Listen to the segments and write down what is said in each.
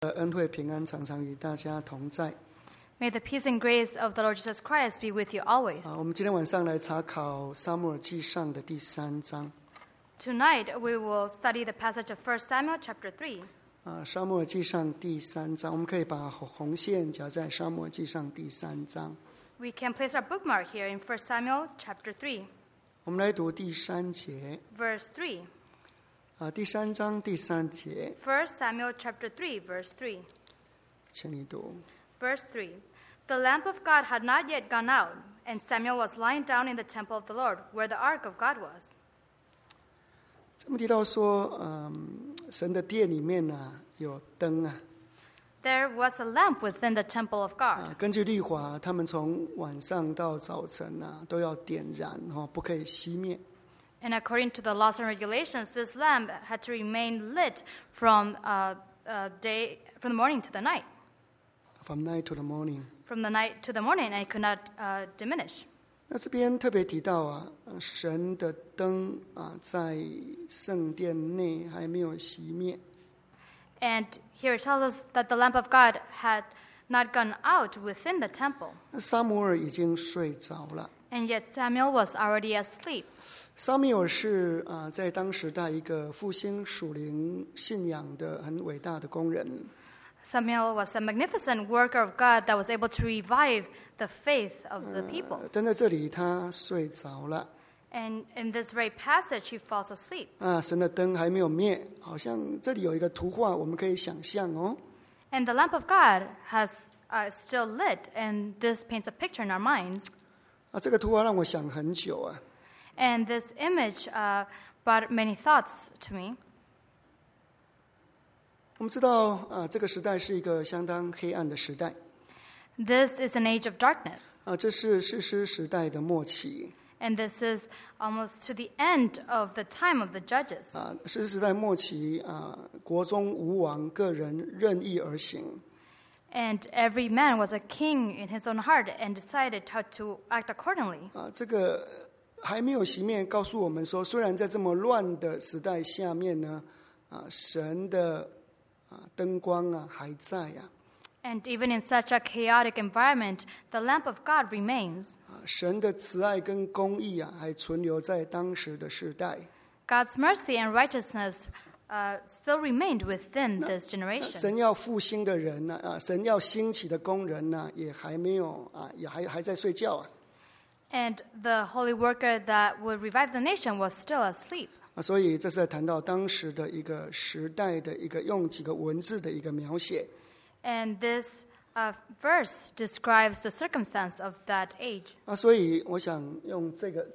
恩惠平安常常与大家同在。 May the peace and grace of the Lord Jesus Christ be with you always. 我们今天晚上来查考撒母耳记上的第3章。 Tonight we will study the passage of 1 Samuel chapter 3. 撒母耳记上第3章，我们可以把红线夹在撒母耳记上第3章。 We can place our bookmark here in 1 Samuel chapter 3, 我们来读第3节。 verse 3. 第3章第3节， 1 Samuel chapter 3, verse 3. 请你读。 Verse 3. The lamp of God had not yet gone out, and Samuel was lying down in the temple of the Lord, where the ark of God was. 这么提到说，神的殿里面有灯啊。 There was a lamp within the temple of God. 根据律法，他们从晚上到早晨都要点燃，不可以熄灭。 And according to the laws and regulations, this lamp had to remain lit from the morning to the night. From night to the morning. From the night to the morning, and it could not diminish. 那这边特别提到神的灯在圣殿内还没有熄灭。 And here it tells us that the lamp of God had not gone out within the temple. 撒母耳已经睡着了。 And yet Samuel was already asleep. 撒母耳是在当时代一个复兴属灵信仰的很伟大的工人。 Samuel was a magnificent worker of God that was able to revive the faith of the people. 但在这里他睡着了。 And in this very passage, he falls asleep. 神的灯还没有灭，好像这里有一个图画，我们可以想象哦。 And the lamp of God has still lit, and this paints a picture in our minds. 这个图画让我想很久啊。 And this image brought many thoughts to me. 我们知道这个时代是一个相当黑暗的时代。 This is an age of darkness. 这是士师时代的末期。 And this is almost to the end of the time of the judges. 士师时代末期国中无王，个人任意而行。 And every man was a king in his own heart and decided how to act accordingly. 这个还没有熄灭，告诉我们说，虽然在这么乱的时代下面呢，神的灯光还在啊。 And even in such a chaotic environment, the lamp of God remains. 神的慈爱跟公义还存留在当时的世代。 God's mercy and righteousness still remained within this generation. 神要复兴的人神要兴起的工人也还没有也还在睡觉啊。 And the holy worker that would revive the nation was still asleep. 所以这是谈到当时的一个时代的一个用几个文字的一个描写。 And this verse describes the circumstance of that age. 所以我想用这个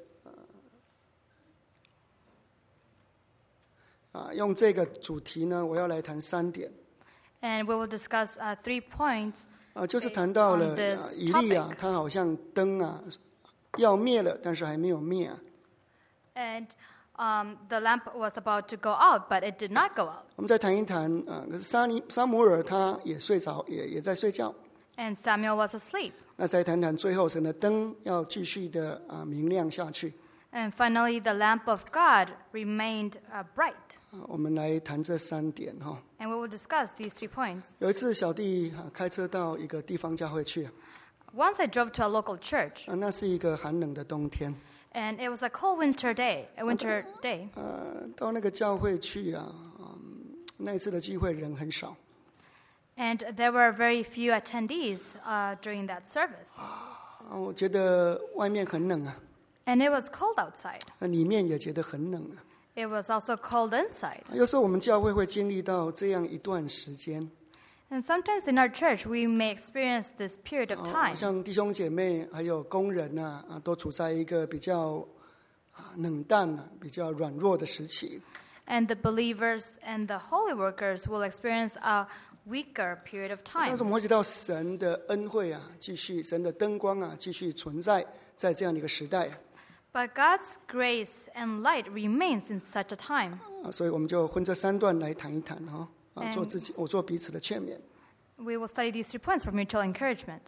用这个主题呢，我要来谈3点。 And we will discuss 3 points. 就是谈到了 based on this 以利亚，他好像灯要灭了，但是还没有灭。 And the lamp was about to go out, but it did not go out. 我们再谈一谈可是撒母耳他也睡着，也在睡觉。 And Samuel was asleep. 那再谈谈最后神的灯要继续的明亮下去。 And finally, the lamp of God remained bright. 我们来谈这3点哈。 And we will discuss these 3 points. 有一次小弟开车到一个地方教会去， Once I drove to a local church, 那是一个寒冷的冬天。 and it was a cold winter day. 到那个教会去那一次的聚会人很少。 And there were very few attendees during that service. 我觉得外面很冷啊， And it was cold outside. 里面也觉得很冷啊。 It was also cold inside. 有时候我们教会会经历到这样一段时间， And sometimes in our church, we may experience this period of 好 time. 像弟兄姐妹还有工人都处在一个比较冷淡比较软弱的时期。 And the believers and the holy workers will experience a weaker period of 但 time. 是我们会知道神的恩惠继续，神的灯光继续存在在这样的一个时代。 But God's grace and light remains in such a time. 所以我们就分这3段来谈一谈我做彼此的劝勉。 We will study these 3 points for mutual encouragement.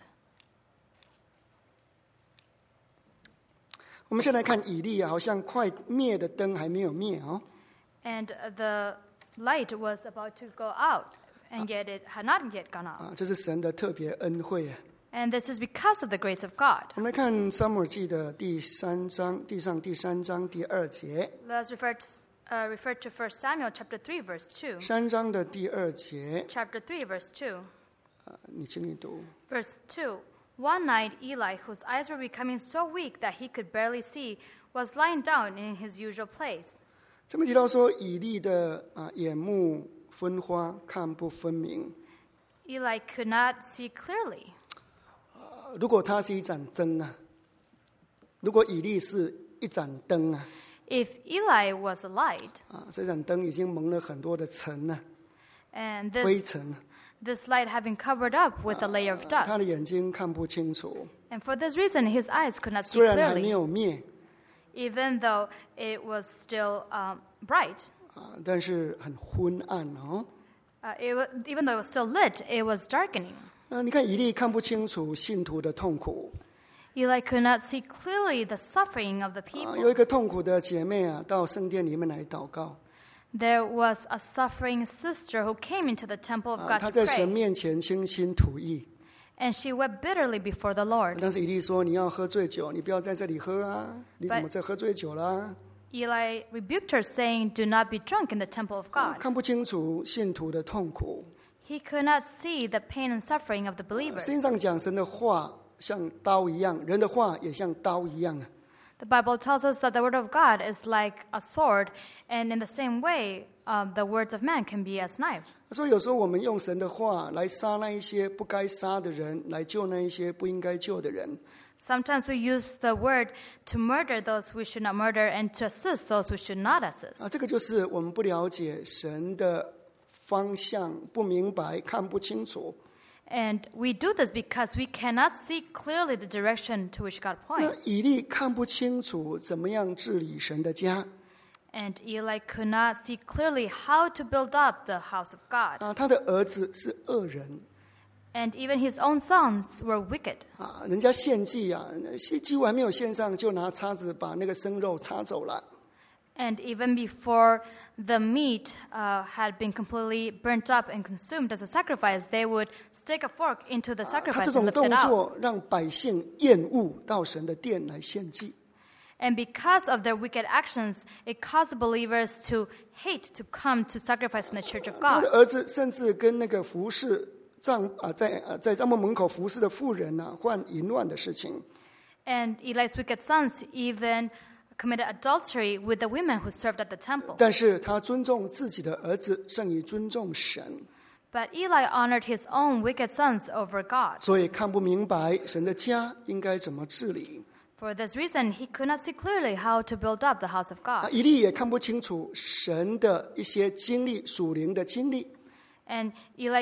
我们先来看以利好像快灭的灯还没有灭 And the light was about to go out. and yet it had not yet gone up. 这是神的特别恩惠。 And this is because of the grace of God. 我们来看撒母耳记的第3章，第3章第2节。 Let's refer to 1 Samuel chapter 3, verse 2. 3章的第2节， Chapter 3, verse 2. 你请你读。 Verse 2. One night, Eli, whose eyes were becoming so weak that he could barely see, was lying down in his usual place. 这边提到说，以利的眼目昏花，看不分明。 Eli could not see clearly. 如果他是一盏灯啊，如果以利是一盏灯啊， If Eli was a light, 这盏灯已经蒙了很多的尘啊， and 灰尘， this light had been covered up with a layer of 他 dust, 的眼睛看不清楚。 and for this reason, his eyes could not see 虽然还没 clearly, 有灭 even though it was still bright. 但是很昏暗哦。 Even though it was still lit, it was darkening. 你看以利看不清楚信徒的痛苦。 Eli could not see clearly the suffering of the 有 people. 一个痛苦的姐妹到圣殿里面来祷告， There was a suffering sister who came into the temple of God 她 to 在神 pray, 面前倾心吐意。 and she wept bitterly before the Lord. 但是以利说：“你要喝醉酒，你不要在这里喝啊！你怎么在喝醉酒啦？” Eli rebuked her, saying, "Do not be drunk in the temple of God." 看不清楚信徒的痛苦。 He could not see the pain and suffering of the believers. 圣经上讲，神的话像刀一样，人的话也像刀一样啊。 The Bible tells us that the word of God is like a sword, and in the same way, the words of man can be as knives. 所以有时候我们用神的话来杀那一些不该杀的人，来救那一些不应该救的人。 Sometimes we use the word to murder those we should not murder and to assist those we should not assist. 这个就是我们不了解神的方向，不明白，看不清楚。 And we do this because we cannot see clearly the direction to which God 那 points. 以利看不清楚怎么样治理神的家 And Eli could not see clearly how to build up the house of God. 他的儿子是恶人 And even his own sons were wicked. 人家献祭几乎还没有献上，就拿叉子把那个生肉叉走了。 And even before the meat had been completely burnt up and consumed as a sacrifice, they would stick a fork into the 他 sacrifice 这 and 种 lift it 动 out. 作让百姓厌恶到神的殿来献祭。 And because of their wicked actions, it caused the believers to hate to come to sacrifice in the church of 他的 God. 儿子甚至跟那个服侍在他们门口服侍的妇人犯淫乱的事情。 And Eli's wicked sons even committed adultery with the women who served at the temple. 但是他尊重自己的儿子，胜于尊重神， But Eli honored his own wicked sons over God. 所以看不明白神的家应该怎么治理。 For this reason, he could not see clearly how to build up the house of God. 以利也看不清楚神的一些经历，属灵的经历。 And Eli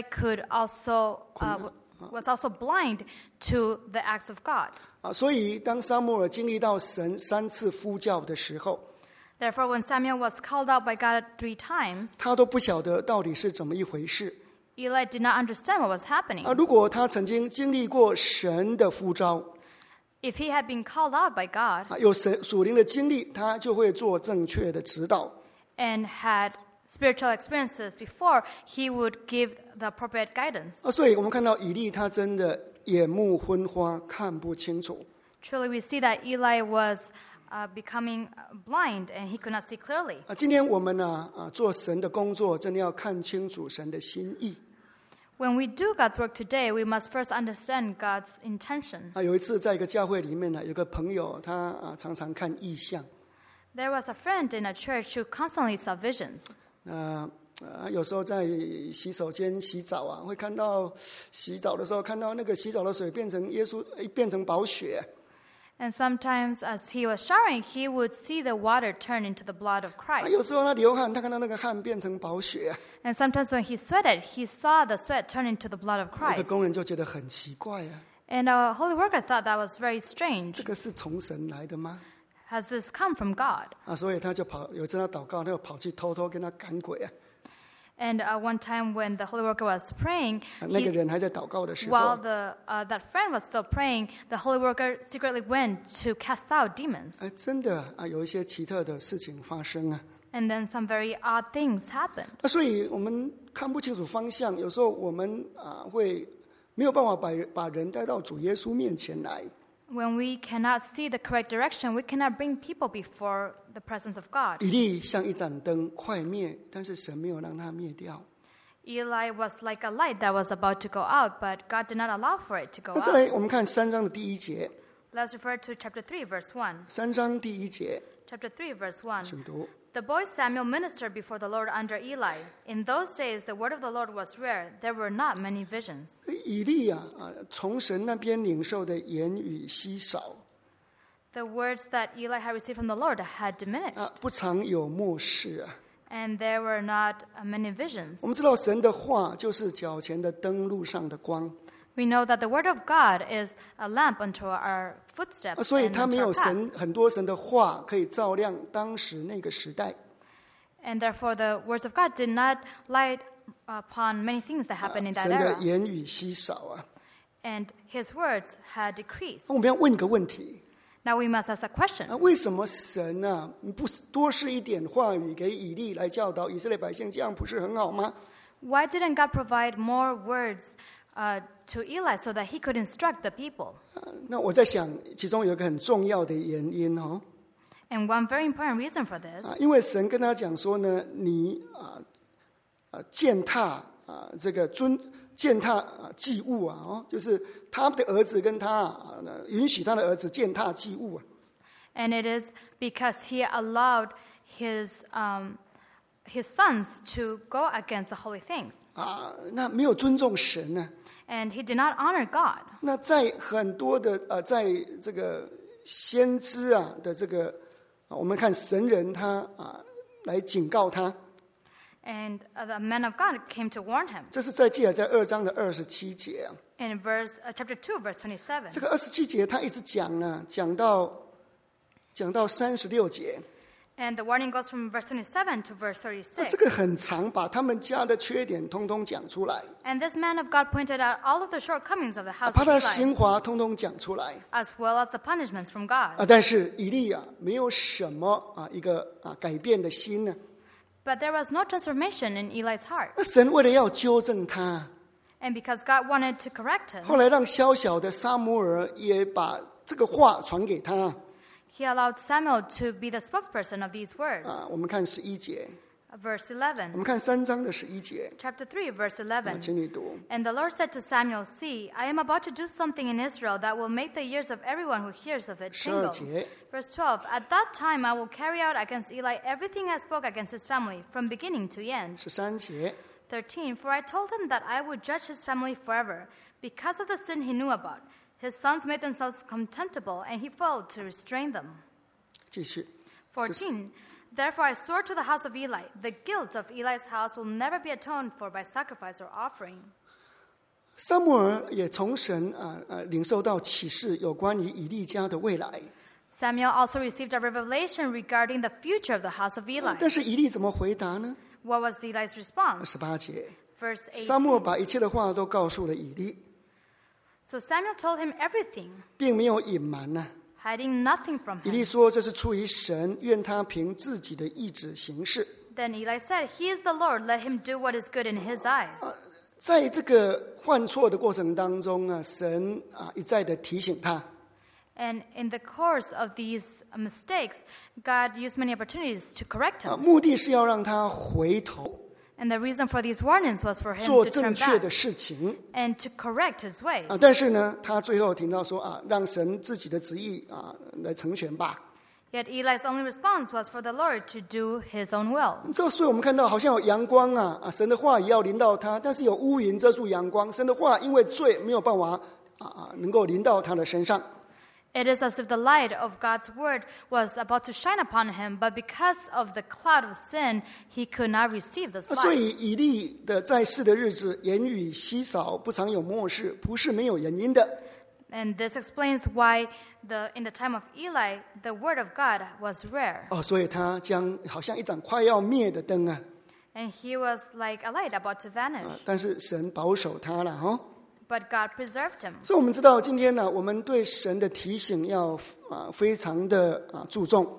was also blind to the acts of God. 所以当撒母耳经历到神3次呼叫的时候， Therefore, when Samuel was called out by God 3 times, 他都不晓得到底是怎么一回事。 Eli did not understand what was happening. 如果他曾经经历过神的呼召， If he had been called out by God 有神属灵的经历，他就会做正确的指导。 and had spiritual experiences before, he would give the appropriate guidance. 所以我们看到以利他真的眼目昏花，看不清楚。 Truly, we see that Eli was becoming blind and he could not see clearly. 今天我们做神的工作，真的要看清楚神的心意。 When we do God's work today, we must first understand God's intention. 有一次在一个教会里面有个朋友，他常常看异象。 There was a friend in a church who constantly saw visions. 有时候在洗手间洗澡会看到洗澡的时候看到那个洗澡的水变成宝血。 And sometimes as he was showering, he would see the water turn into the blood of Christ. 有时候他流汗，他看到那个汗变成宝血。 And sometimes when he sweated, he saw the sweat turn into the blood of 那个 Christ. 工人就觉得很奇怪 And a holy worker thought that was very strange. 这个是从神来的吗？ Has this come from God? 所以他就有一次他祷告，他就跑去偷偷跟他赶鬼 And one time when the holy worker was praying, 那个人还在祷告的时候 while that friend was still praying, the holy worker secretly went to cast out demons. 真的有一些奇特的事情发生 And then some very odd things happened. 所以我们看不清楚方向，有时候我们会没有办法把人带到主耶稣面前来。 When we cannot see the correct direction, we cannot bring people before the presence of God. 以利像一盏灯，快灭，但是神没有让它灭掉。 Eli was like a light that was about to go out, but God did not allow for it to go 那再 out. 来，我们看3章的第1节。 Let's refer to chapter 3, verse 1. 3章第1节， Chapter 3, verse 1. 请读。 The boy Samuel ministered before the Lord under Eli. In those days, the word of the Lord was rare. There were not many visions. 以利从神那边领受的言语稀少， The words that Eli had received from the Lord had diminished, 不常有默示 and there were not many visions. 我们知道神的话就是脚前的灯，路上的光 We know that the word of God is a lamp unto our footsteps 所以 and 他没 unto 有 our path. 很多神的话可以照亮当时那个时代。 And therefore, the words of God did not light upon many things that happened in that 神的 era. 言语稀少 And his words had decreased. 我们要问一个问题 Now we must ask a question. 为什么神不多施一点话语给以利来教导以色列百姓，这样不是很好吗？ Why didn't God provide more words to Eli so that he could instruct the people? 那我在想，其中有一个很重要的原因 And one very important reason for this, 因为神跟他讲说呢，你践踏这个践踏祭物就是他的儿子跟他允许他的儿子践踏祭物 and it is because he allowed his sons to go against the holy things. 那没有尊重神呢。 And he did not honor God. 那在很多的在这个先知的这个我们看神人他来警告他， And the man of God came to warn him. 这是在记载在2章的27节 In chapter 2, verse 27. 这个27节他一直讲到36节 And the warning goes from verse 27 to verse 36. 这个很长，把他们家的缺点通通讲出来， And this man of God pointed out all of the shortcomings of the house 把 of 他的 Eli, 刑罚通通讲出来 as well as the punishments from God. 但是以利没有什么一个改变的心呢。 But there was no transformation in Eli's heart. 那神为了要纠正他， And because God wanted to correct him, 后来让小小的撒母耳也把这个话传给他。 he allowed Samuel to be the spokesperson of these words. 我们看11节， Verse 我 11. 们看3章的11节， Chapter 3, verse 11. 请你读。 And the Lord said to Samuel, See, I am about to do something in Israel that will make the ears of everyone who hears of it 12 tingle. 节， Verse 12. At that time I will carry out against Eli everything I spoke against his family, from beginning to end. 13节， 13. For I told him that I would judge his family forever, because of the sin he knew about. His sons made themselves contemptible, and he failed to restrain them. 继续。 14. Therefore I swore to the house of Eli, the guilt of Eli's house will never be atoned for by sacrifice or offering. 撒母耳也从神领受到启示，有关于以利家的未来。 Samuel also received a revelation regarding the future of the house of Eli. 但是以利怎么回答呢？ What was Eli's response? 18节， Verse 撒母耳 18. 把一切的话都告诉了以利， So Samuel told him everything, 并没有隐瞒 hiding nothing from 以利 him. 说这是出于神，愿他凭自己的意志行事。 Then Eli said, He is the Lord, let him do what is good in his eyes. 在这个犯错的过程当中神一再的提醒他， And in the course of these mistakes, God used many opportunities to correct him. 目的是要让他回头 And the reason for these warnings was for him 做 to 正 turn 确 back 的事情 and to correct his ways. 但是呢，他最后听到说让神自己的旨意来成全吧。 Yet Eli's only response was for the Lord to do his own will. 所以我们看到好像有阳光神的话也要临到他，但是有乌云遮住阳光，神的话因为罪没有办法能够临到他的身上。 It is as if the light of God's word was about to shine upon him, but because of the cloud of sin, he could not receive this 所 light. 以以利的在世的日子，言语稀少，不常有默示，不是没有原因的。 And this explains why in the time of Eli, the word of God was rare. 所以他将好像一盏快要灭的灯 And he was like a light about to vanish. 但是神保守他了 But God preserved him. 所以我们知道今天我们对神的提醒要非常的注重。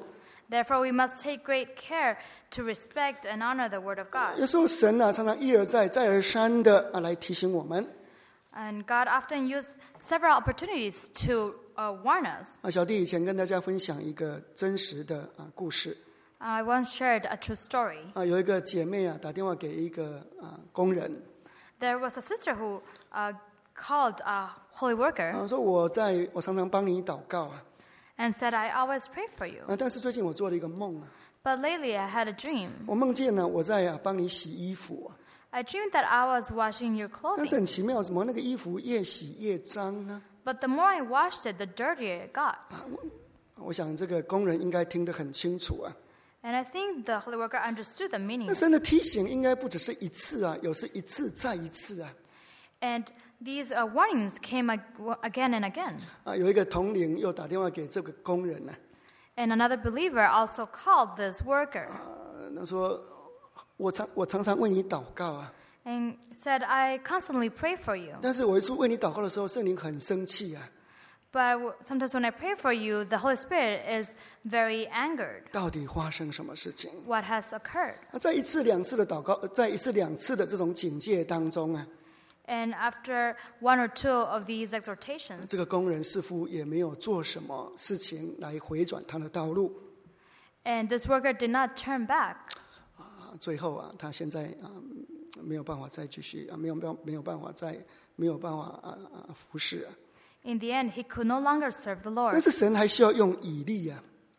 Therefore, we must take great care to respect and honor the word of God. 有时候神常常一而再再而三的来提醒我们。 And God often used several opportunities to warn us. 小弟以前跟大家分享一个真实的故事。 I once shared a true story. 有一个姐妹打电话给一个工人。 There was a sister who called a holy worker 说我常常帮你祷告 and said, I always pray for you. 但是最近我做了一个梦 But lately I had a dream. 我梦见呢我在帮你洗衣服 I dreamed that I was washing your 但是 clothing. 很奇妙，怎么那个衣服越洗越脏呢？ But the more I washed it, the dirtier it got. 我想这个工人应该听得很清楚 And I think the holy worker understood the meaning. 那神的提醒应该不只是一次有时一次再一次 And these warnings came again and again. 有一个同龄又打电话给这个工人 And another believer also called this worker 他说我常常为你祷告 and said, I constantly pray for you. 但是我一次为你祷告的时候，圣灵很生气 But sometimes when I pray for you, the Holy Spirit is very angered. 到底发生什么事情？ What has occurred? 在一次两次的祷告，在一次两次的这种警戒当中 And after one or two of these exhortations, 这个工人似乎也没有做什么事情来回转他的道路。 and this worker did not turn back. 最后他现在没有办法再继续没有办法服侍 In the end, he could no longer serve the 但 Lord. 是神还需要用以利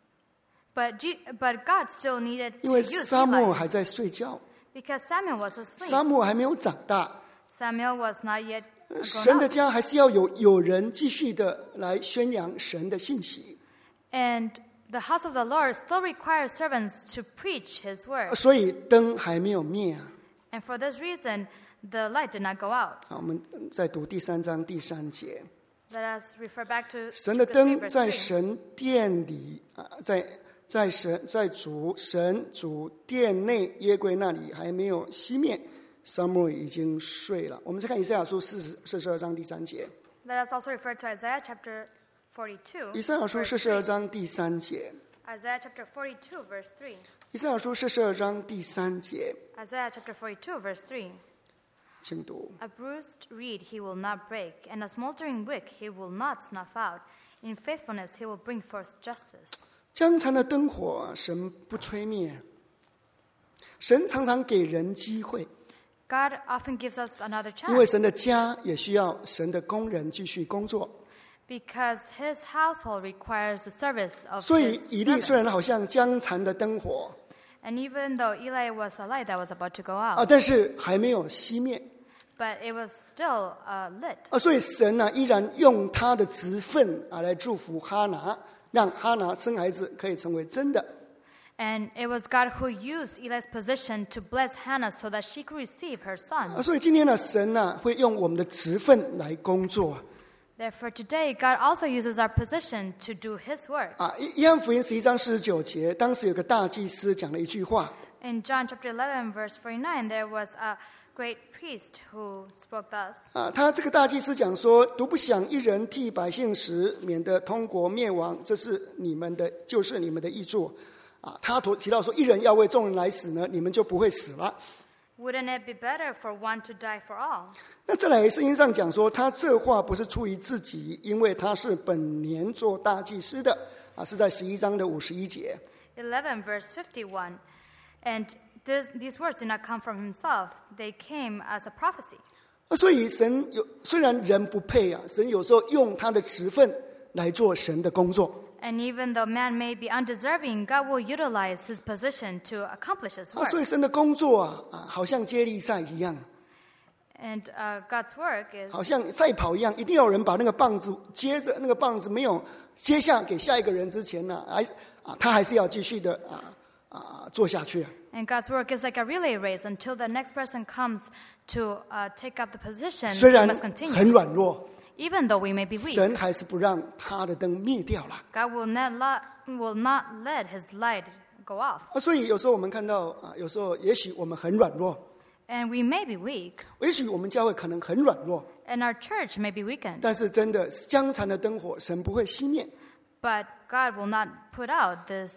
But God still needed 因 to 为 use 撒母耳 Eli 还在睡觉， because Samuel was 撒 asleep. 母耳还没有长大， Samuel was not yet 神 grown 的 up. 家还是要有人继续的来宣扬神的信息。 And the house of the Lord still requires servants to preach his word. 所以灯还没有灭 And for this reason, the light did not go out. 我们再读第3章第3节， Let us refer back to 神的 chapter 3, 灯 verse 在 3. 神殿里在主殿内约柜那里还没有熄灭，撒母耳已经睡了。我们再看以赛亚书42章第3节， Let us also refer to Isaiah chapter 42. 以赛亚书 verse 42 3. 章第3节， Isaiah chapter 42, verse 3. 以赛亚书42章第3节， Isaiah chapter 42, verse 3. 请读。 A bruised reed he will not break, and a smoldering wick he will not snuff out. In faithfulness he will bring forth justice. 将残的灯火神不吹灭，神常常给人机会， God often gives us another 因为 chance 神的家也需要神的工人继续工作。 because his household requires the service of 所以 his 以利虽 servants. 然好像将残的灯火 And even though Eli was a light that was about to go out, 但是还没有熄灭 but it was still lit. 所以神依然用他的职分来祝福哈拿，让哈拿生孩子可以成为真的。 And it was God who used Eli's position to bless Hannah so that she could receive her son. 所以今天呢，神会用我们的职分来工作。 Therefore, today, God also uses our position to do His work. 约翰福音11章49节，当时有个大祭司讲了一句话， In John chapter 11, verse 49, there was a great priest who spoke thus. 他这个大祭司讲说：“独不想一人替百姓死，免得通国灭亡，这是你们的义作。”他提到说，一人要为众人来死呢，你们就不会死了。 Wouldn't it be better for one to die for all? 那再来，圣经上讲说，他这话不是出于自己，因为他是本年做大祭司的，是在11章的51节。 11, verse 51. And these words did not come from himself. They came as a prophecy. 所以神虽然人不配神有时候用他的职分来做神的工作。 And even though man may be undeserving, God will utilize his position to accomplish his work. 所以神的工作好像接力赛一样， And God's work is 好像赛跑一样，一定要有人把那个棒子接着，那个棒子没有接下给下一个人之前呢，他还是要继续的做下去。 And God's work is like a relay race until the next person comes to take up the position. 虽 We 然 must continue. 很软弱， Even though we may be weak, 神还是不让他的灯灭掉了。 God will not let his light go off. 所以有时候我们看到有时候也许我们很软弱， And we may be weak, 也许我们教会可能很软弱， and our church may be weakened. 但是真的将残的灯火，神不会熄灭。 But God will not put out this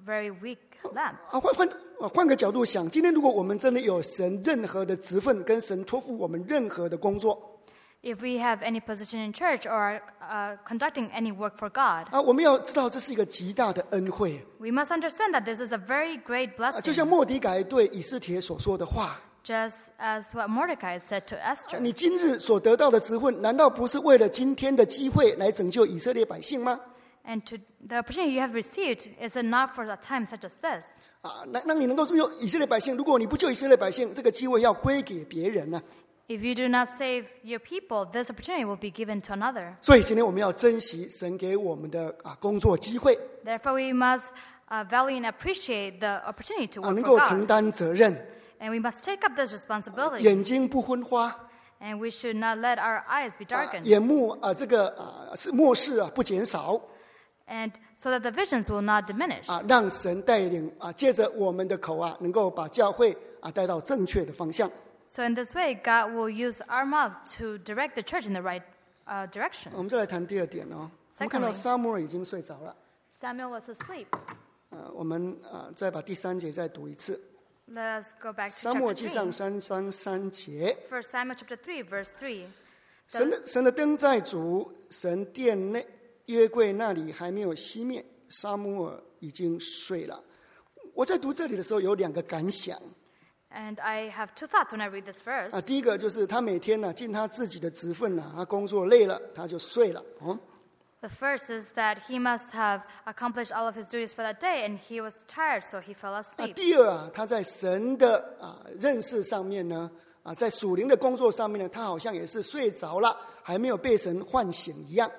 very weak lamb. 换个角度想，今天如果我们真的有神任何的职分，跟神托付我们任何的工作， If we have any position in church or conducting any work for God, 我们要知道这是一个极大的恩惠。 we must understand that this is a very great 就像 blessing, 末底改对以斯帖所说的话， just as what Mordecai said to Esther. 你今日所得到的职分，难道不是为了今天的机会来拯救以色列百姓吗？ And to the opportunity you have received, is it not for a time such as this? 让你能够拯救以色列百姓。如果你不救以色列百姓，这个机会要归给别人呢。 If you do not save your people, this opportunity will be given to another. 所以今天我们要珍惜神给我们的工作机会， Therefore, we must value and appreciate the opportunity to 能 work 够 for 承 God. 担责任， And we must take up this responsibility. 眼睛不昏花， And we should not let our eyes be darkened. 眼目是漠视不减少， And so that the visions will not diminish. 让神带领借着我们的口能够把教会带到正确的方向。 So in this way, God will use our mouth to direct the church in the right direction. 我们再来谈第二点哦。我们看到 Secondly, 撒母耳已经睡着了， Samuel was asleep. 我们再把第3节再读一次。 Let us go back to 撒母耳 chapter 记上 3. 3章3节， 1 Samuel chapter 3, verse 3. 神的灯在主神殿内约柜那里还没有熄灭，撒母耳已经睡了。我在读这里的时候有2个感想。 And I have 2 thoughts when I read this verse. 第一个就是他每天尽他自己的职分他工作累了他就睡了。 The first is that he must have accomplished all of his duties for that day, and he was tired, so he fell asleep. 第二他在神的认识上面呢，在属灵的工作上面呢，他好像也是睡着了，还没有被神唤醒一样。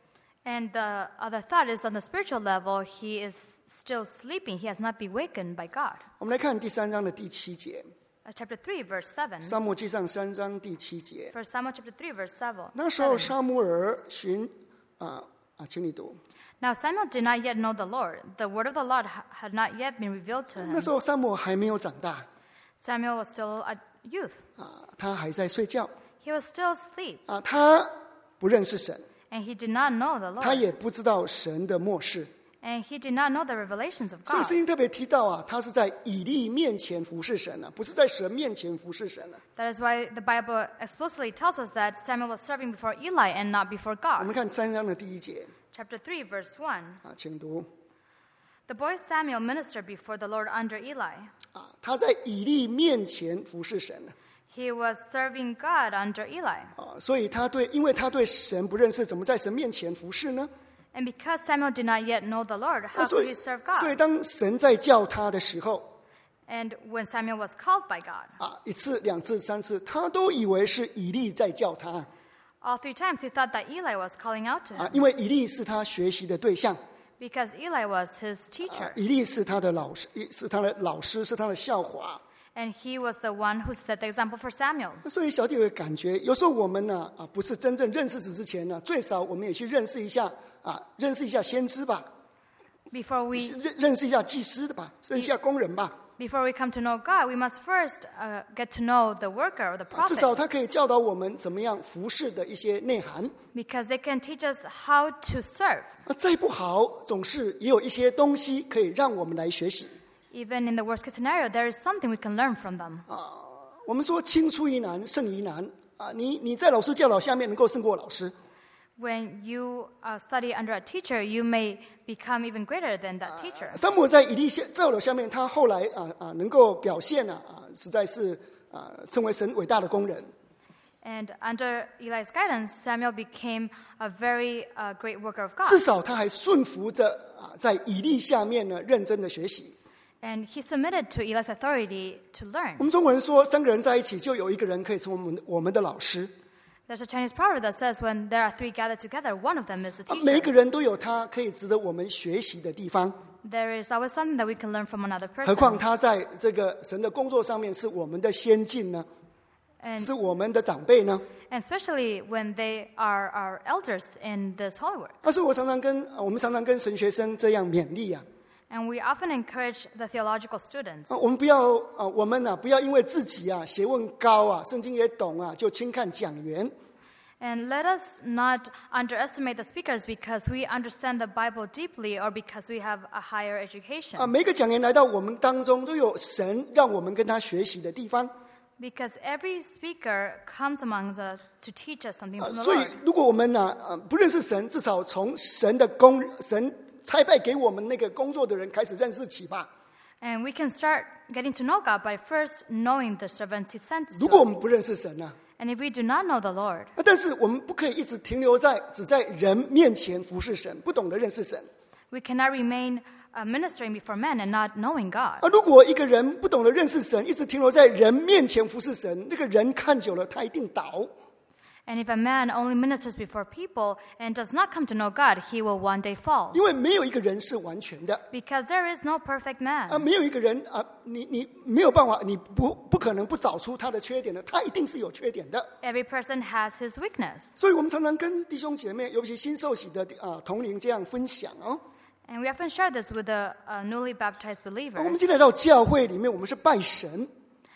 And the other thought is on the spiritual level, he is still sleeping. He has not been wakened by God. 我们来看第3章的第7节， Chapter 3, verse 7. 撒母耳记上3章第7节。 1 Samuel chapter 3, verse 7. 那时候撒母耳请你读。 Now Samuel did not yet know the Lord. The word of the Lord had not yet been revealed to 那 him. 时候撒母耳还没有长大 Samuel was still a youth. 他还在睡觉 He was still asleep, 他不认识神， and he did not know the 他 Lord. 也不知道神的末世。 And he did not know the revelations of 所以 God. 圣经特别提到他是在以利面前服侍神不是在神面前服侍神 That is why the Bible explicitly tells us that Samuel was serving before Eli and not before 我们 God. 看3章的第1节 Chapter 3, verse 1. 请读 The boy Samuel ministered before the Lord under Eli. 他在以利面前服侍神 He was serving God under Eli. 所以因为他对神不认识，怎么在神面前服侍呢？ And because Samuel did not yet know the Lord, how 所 could 以 he serve 所以 God? 当神在叫他的时候 And when Samuel was called by God, 1次、2次、3次，他都以为是以利在叫他 all 3 times he thought that Eli was calling out to him 因为以利是他学习的对象， because Eli was his teacher. 以利是他的老师，是他的老师，是他的校华。 And he was the one who set the example for Samuel. 所以小弟有个感觉，有时候我们不是真正认识神之前最少我们也去认识一下先知吧， Before we 认识一下祭司的吧，认识一下工人吧。 Before we come to know God, we must first get to know the worker or the 至少 prophet, 他可以教导我们怎么样服侍的一些内涵。 because they can teach us how to serve. 再不好，总是也有一些东西可以让我们来学习。 Even in the worst case scenario, there is something we can learn from them. 我们说青出于蓝胜于蓝你在老师教导下面能够胜过老师。 When you study under a teacher, you may become even greater than that teacher. 撒母耳在以利教导下面，他后来能够表现实在是成为神伟大的工人。 And under Eli's guidance, Samuel became a very great worker of God. 至少他还顺服着在以利下面呢认真的学习。 And he submitted to Eli's authority to learn. 我们中国人说3个人在一起，就有1个人可以成为我们的老师。 There's a Chinese proverb that says when there are 3 gathered together, one of them is the 每一个 teacher. 人都有他可以值得我们学习的地方， There is always something that we can learn from another 何况 person. 他在这个神的工作上面是我们的先进呢， And, 是我们的长辈呢。 and especially when they are our elders in this holy work. 所以我们常常跟神学生这样勉励 And we often encourage the theological students. 我们不要因为自己学问高圣经也懂就轻看讲员。 And let us not underestimate the speakers because we understand the Bible deeply or because we have a higher education. 每个讲员来到我们当中，都有神让我们跟他学习的地方。 Because every speaker comes among us to teach us something from the 所以 Lord. 如果我们不认识神，至少从神差派给我们那个工作的人开始认识起吧。 And we can start getting to know God by first knowing the servants He sent 如果我 to 们 us. 不认识神 And if we do not know the Lord, 但是我们不可以一直停留在只在人面前服侍神，不懂得认识神。 we cannot remain ministering before men and not knowing God. 如果一个人不懂得认识神，一直停留在人面前服侍神，那个人看久了，他一定倒。 And if a man only ministers before people and does not come to know God, he will one day fall. 因为没有一个人是完全的 Because there is no perfect man. 没有一个人你没有办法，你不可能不找出他的缺点的，他一定是有缺点的。 Every person has his weakness. 所以我们常常跟弟兄姐妹，尤其新受洗的同龄这样分享哦。 And we often share this with the newly baptized 我 believers. 们进来到教会里面，我们是拜神，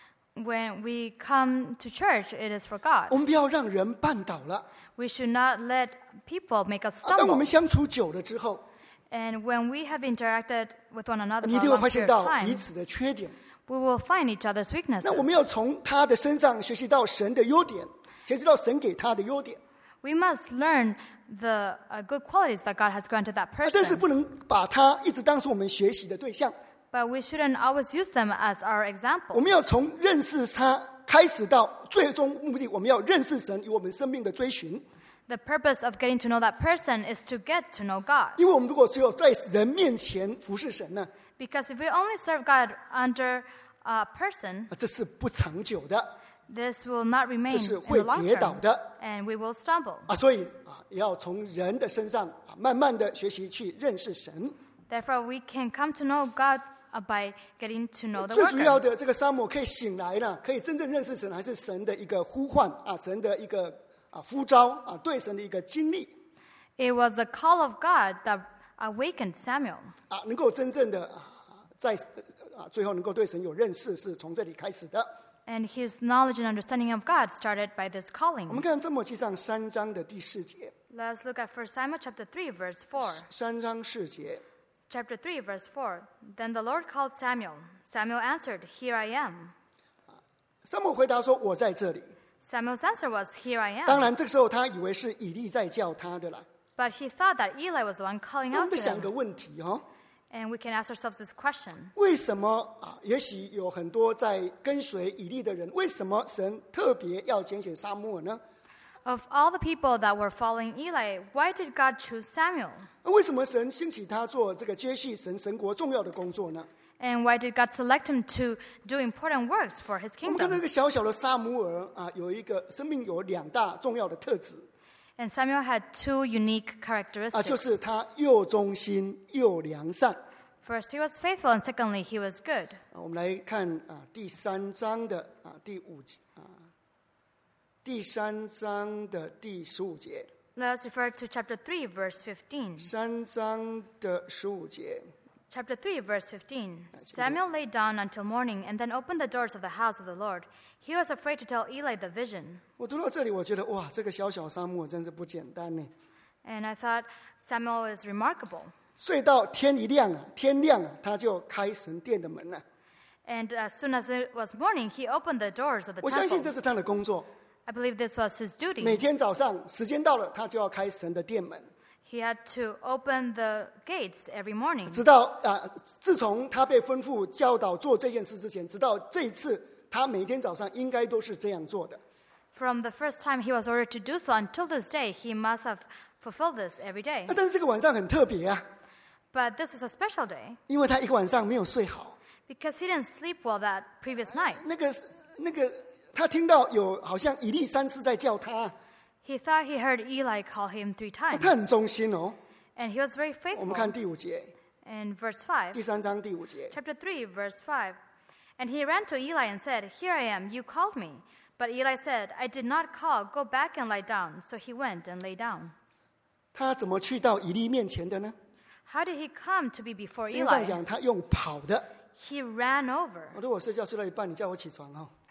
When we come to church, it is for God. 我们不要让人绊倒了。 We should not let people make us 当我 stumble. 们相处久了之后， And when we have interacted with one another 你一 for 定 a 会 long 发现 period 到 of 彼 time, 此的缺点。 we will find each other's 那我们 weaknesses. 要从他的身上学习到神的优点，学习到神给他的优点。 We must learn the good qualities that God has granted that 但是 person. 不能把他一直当成我们学习的对象。 But we shouldn't always use them as our 我 example. 们要从认识他开始到最终目的，我们要认识神，与我们生命的追寻。 The purpose of getting to know that person is to get to know God. 因为我们如果只有在人面前服侍神呢， Because if we only serve God under a person, 这是不长久的 this will not remain 这是 in 会 the long 跌倒 term. 的 And we will stumble. 所以也要从人的身上慢慢的学习去认识神。 Therefore, we can come to know God by getting to know the 最主要 worker. 的这个沙漠可以醒来了，可以真正认识神，还是神的一个呼唤神的一个呼召对神的一个经历 It was the call of God that awakened Samuel. 能够真正的在最后能够对神有认识，是从这里开始的。 And his knowledge and understanding of God started by this 我们 calling. 看撒母耳记上3章的第4节， Let's look at 1 Samuel chapter 3, verse 4. 3章4节， Chapter 3, verse 4. Then the Lord called Samuel. Samuel answered, Here I am. 撒母耳回答说：“我在这里。” Samuel's answer was, Here I 当 am. 然，这个时候他以为是以利在叫他的啦。 But he thought that Eli was the one calling 那我们 out 再 to 想一个 him. 问题 And we can ask ourselves this question. 为什么也许有很多在跟随以利的人，为什么神特别要拣选撒母耳呢？ Of all the people that were following Eli, why did God choose Samuel? 为什么神兴起他做这个接续神国重要的工作呢？ And why did God select him to do important works for his 我们看 kingdom? 这个小小的撒母耳有一个生命有2大重要的特质 And Samuel had two unique 就 characteristics. 是他又忠心又良善。 First, he was faithful, and secondly, he was good. 我们来看第3章的第5节第3章的第15节 Let us refer to chapter 3, verse 15. ，3章的15节。 Chapter 3, verse 15. Samuel lay down until morning and then opened the doors of the house of the Lord. He was afraid to tell Eli the vision. 我读到这里，我觉得哇，这个小小撒母耳真是不简单呢。 And I thought Samuel is remarkable. 睡到天一亮天亮他就开神殿的门了。 And as soon as it was morning, he opened the doors of the 我相信这 temple. 是他的工作。 I believe this was his 每 duty. 天早上时间到了，他就要开神的殿门。 He had to open the gates every morning. 直到自从他被吩咐教导做这件事之前，直到这一次，他每天早上应该都是这样做的。 From the first time he was ordered to do so until this day, he must have fulfilled this every day. 但是这个晚上很特别 But this was a special day 因为他一个晚上没有睡好。 because he didn't sleep well that previous night. 那个，他听到有好像以利3次在叫他， He thought he heard Eli call him 3 times. 他很忠心哦。 And he was very 我们看 faithful. 第5节， In verse 5, 第3章第5节。 chapter 3, verse 5. And he ran to Eli and said, Here I am, you called me. But Eli said, I did not call, go back and lie down. So he went and lay down. 他怎么去到以利面前的呢？ How did he come to be before 实际上 Eli? 讲，他用跑的。 He ran over. 如果睡觉睡到一半，你叫我起床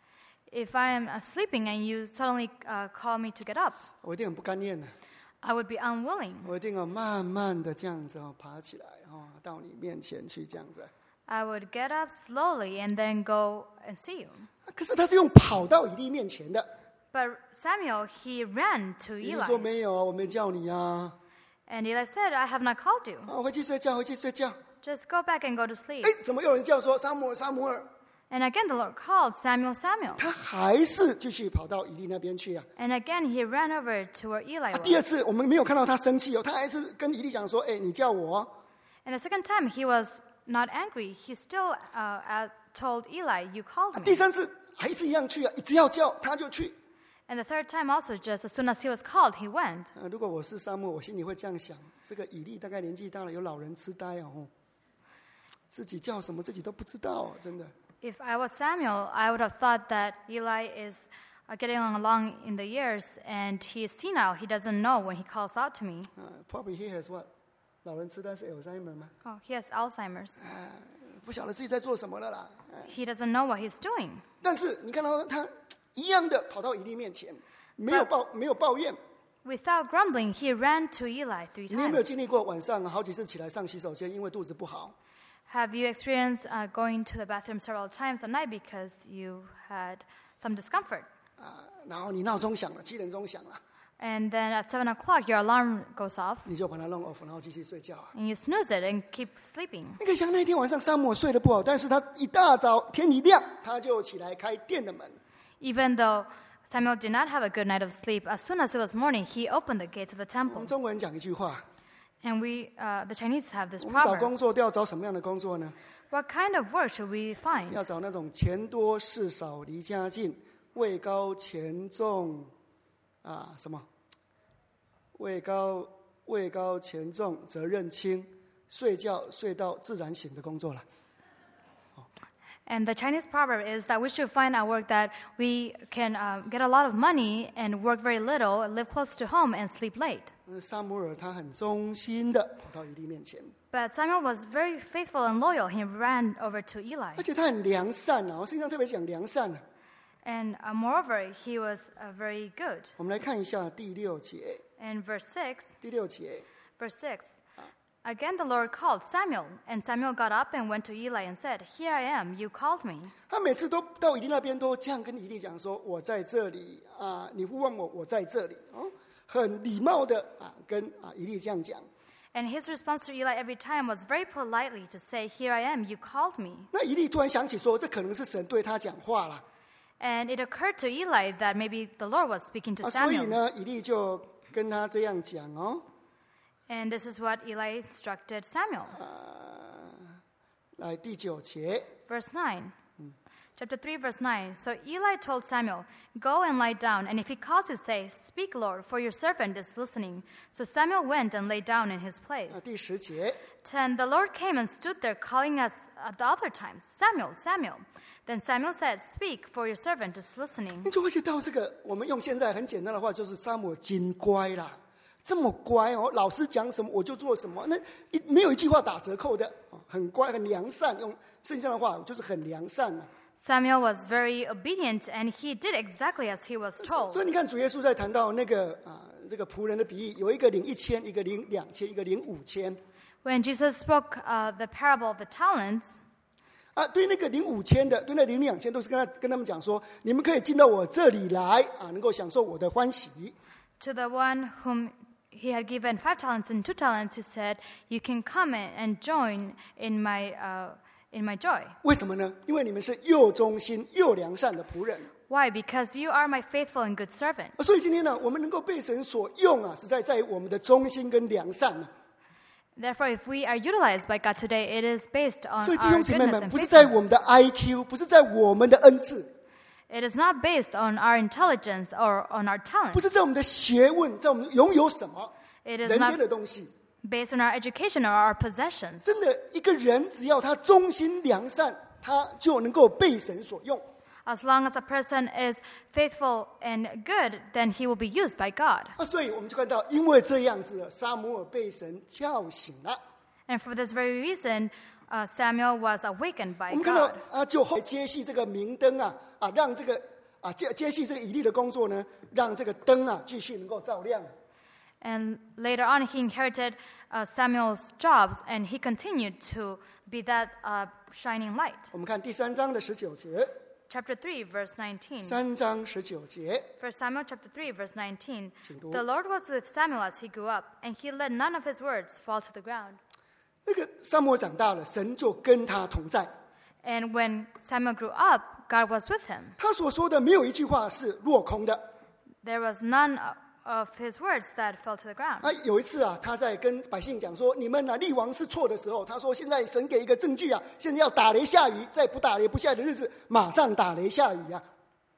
If I am sleeping and you suddenly call me to get up, 我一定很不甘愿的， I would be unwilling. 我一定要慢慢的这样子爬起来到你面前去这样子。 I would get up slowly and then go and see you. 可是他是用跑到以利面前的， But Samuel, he ran to 以利说 Eli. 没有，我没叫你啊， And Eli said, I have not called you. 回去睡觉，回去睡觉。 Just go back and go to sleep. 怎么有人叫说撒母耳，撒母耳？ And again the Lord called Samuel, Samuel. 他还是继续跑到以利那边去啊。 And again he ran over to where Eli 第二 was. 次我们没有看到他生气他还是跟以利讲说，你叫我。 And the second time he was not angry. He still told Eli, you called 第 me. 三次还是一样去啊，只要叫他就去。 And the third time also, just as soon as he was called, he went. 如果我是撒母耳，我心里会这样想：这个以利大概年纪大了，有老人痴呆自己叫什么自己都不知道，真的。 If I was Samuel, I would have thought that Eli is getting along in the years and he is senile. He doesn't know when he calls out to me. Probably he has what？ 老人痴呆是 Alzheimer 吗？ Oh, he has Alzheimer's. 不晓得自己在做什么了啦。 He doesn't know what he's doing. 但是你看到他一样的跑到以利面前，没有抱怨。 Without grumbling, he ran to Eli 3 你有没有 times. 经历过晚上好几次起来上洗手间，因为肚子不好？ Have you experienced going to the bathroom several times a night because you had some discomfort? 然后你闹钟响了，7点钟响了， And then at 7 o'clock, your alarm goes off 你就把它弄 off， 然后继续睡觉。 and you snooze it and keep sleeping. 你可以想那天晚上撒母耳睡得不好，但是他一大早天一亮，他就起来开殿的门。 Even though Samuel did not have a good night of sleep, as soon as it was morning, he opened the gates of the 我 temple. 们中国人讲一句话， And the Chinese have this 我们找 proverb. 工作都要找什么样的工作呢？ What kind of work should we find? 要找那种钱多事少离家近，位高权重什么？位高权重责任轻，睡觉睡到自然醒的工作了。 And the Chinese proverb is that we should find a work that we can get a lot of money and work very little, live close to home, and sleep late. 撒母耳他很忠心的跑到以利面前， But Samuel was very faithful and loyal. He ran over to 而 Eli. 且他很良善圣经上特别讲良善 And moreover, he was very good. 我们来看一下第6节， In verse 6, 第6节， Again the Lord called Samuel, and Samuel got up and went to Eli and said, Here I am, you called me. 他每次都到以利那边都这样跟以利讲说：“我在这里你呼唤我，我在这里。”很礼貌的跟以利这样讲。 And his response to Eli every time was very politely to say, Here I am, you called me. 那以利突然想起说，这可能是神对他讲话了 And it occurred to Eli that maybe the Lord was speaking to 所以 Samuel. 呢，以利就跟他这样讲 And this is what Eli instructed Samuel. 来第9节， Verse 9. Chapter 3, verse 9. So Eli told Samuel, Go and lie down, and if he calls you, say, Speak, Lord, for your servant is listening. So Samuel went and lay down in his place. 第10节， 10. The Lord came and stood there, calling us at the other times, Samuel, Samuel. Then Samuel said, Speak, for your servant is listening. 你就会觉得到这个，我们用现在很简单的话，就是撒母耳真乖啦，这么乖老师讲什么我就做什么，那没有一句话打折扣的，很乖很良善，用圣经上的话就是很良善 Samuel was very obedient, and he did exactly as he was 所 told. 以你看主耶稣在谈到那个这个仆人的比喻，有一个领1000，一个领2000，一个领5000。 When Jesus spoke the parable of the talents, 对那个领5000的，对那领2000，都是跟他们讲说，你们可以进到我这里来能够享受我的欢喜。 to the one whom he had given 5 talents and 2 talents, he said, You can come in and join in my joy. 为什么呢？因为你们是又忠心又良善的仆人。 Why? Because you are my faithful and good servant. 所以今天呢，我们能够被神所用实在在于我们的忠心跟良善 Therefore, if we are utilized by God today, it is based on 所以弟 our 兄姐妹 goodness 们， and 不是在 faithfulness. 我们的 IQ， 不是在我们的恩赐， It is not based on our intelligence or on our 不 talent. 是在我们的学问，在我们拥有什么 It is 人 not 间的东西。 based on our education or our possessions. 真的，一个人只要他忠心良善，他就能够被神所用。 As long as a person is faithful and good, then he will be used by God. 所以我们就看到，因为这样子，撒母耳被神叫醒了。 And for this very reason, Samuel was awakened 我 by 们看到 God. 就后接续这个明灯让这个接续这个以利的工作呢，让这个灯啊继续能够照亮。 And later on, he inherited Samuel's jobs, and he continued to be that shining light. 我们看第3章的19节。 Chapter 3, verse 19. 3章19节。 1 Samuel chapter 3, verse 19. 请读。 The Lord was with Samuel as he grew up, and he let none of his words fall to the ground. 那个撒母耳长大了，神就跟他同在。 And when Samuel grew up, God was with him. 他所说的没有一句话是落空的。 There was none of his words that fell to the ground. 有一次啊，他在跟百姓讲说：“你们立王是错的时候，他说现在神给一个证据啊，现在要打雷下雨，在不打雷不下雨的日子，马上打雷下雨啊。”